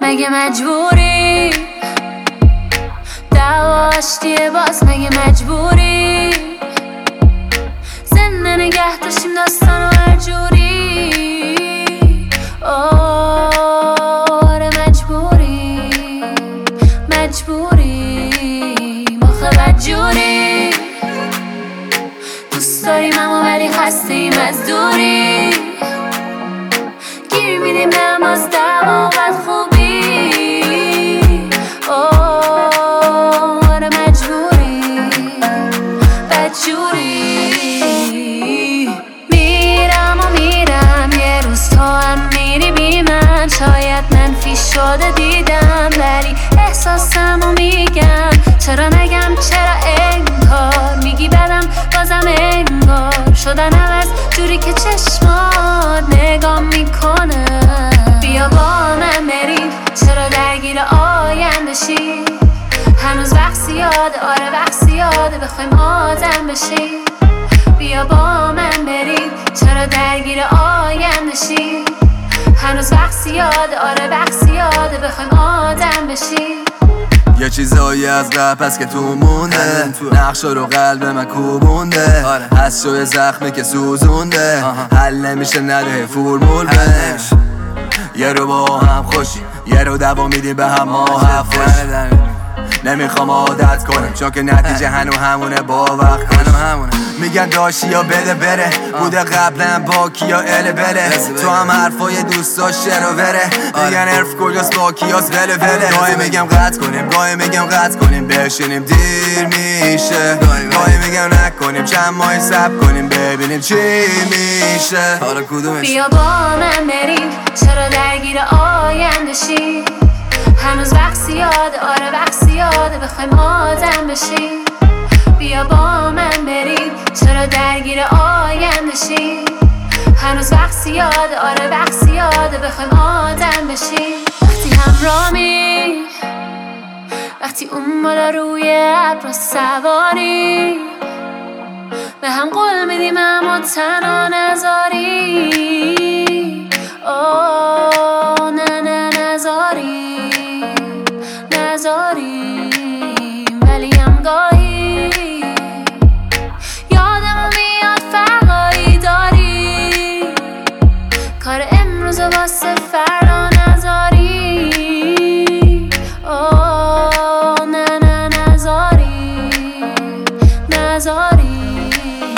مگه مجبوری دعواشتیه باز مگه مجبوری زنده نگه داشتیم داستانو هر جوری آره مجبوری مخه بدجوری دوست داریم اما ولی خستیم از دوری گیر میدیم نماز دعوا و بد خوبی آره بدجوری میرم یه روز تو هم میری بی من شاید منفی شده دیدم ولی احساسمو میگم چرا نگم چرا انگار میگی بدم بازم انگار شدن عوض جوری که چشمات نگاه میکنه بیا با من بریم چرا درگیر آینده شی هنوز وقت زیاده آره وقت زیاده بخوایم آدم بشیم بیا با من بریم چرا درگیر آینده شی هنوز وقت زیاده آره وقت زیاده بخوایم آدم بشیم یه چیزایی از قبل هست که تو مونده نقشا رو قلب من کوبونده هست شوی زخمی که سوزونده حل نمیشه نده فرمول بده یه رو با هم خوشیم یه رو دوا میدیم به هم ماه نمیخوام عادت کنم چون که نتیجه هنو همونه با وقت کنم میگن داشتی یا بده بره بوده قبلا با کیا اله بله تو هم حرفای دوستا شرو بره میگن حرف کجاست با کیاس بله گاهی میگم قطع کنیم گاهی میگم قطع کنیم بشینیم دیر میشه گاهی میگم نکنیم چند ماهی صبر کنیم ببینیم چی میشه حالا کدومش بیا با من بریم چرا درگیر آینده شی هنوز وقت زیاده آره وقت زیاده بخوایم آدم بشیم بیا با من بریم چرا درگیر آینده شی هنوز وقت زیاده آره وقت زیاده بخوایم آدم بشیم وقتی همرامی وقتی اون بالا روی ابر سواری به هم قول میدیم اما تنها نذاری نذاریم ولی هم گاهی یادمو میاد فرقایی داری کار امروز واسه فردا نذاری نذاری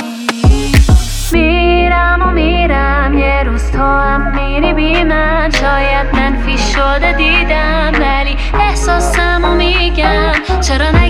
میرم یه روز تو هم میری بی من شاید منفی شده دیدم ولی احساسمو میگم چرا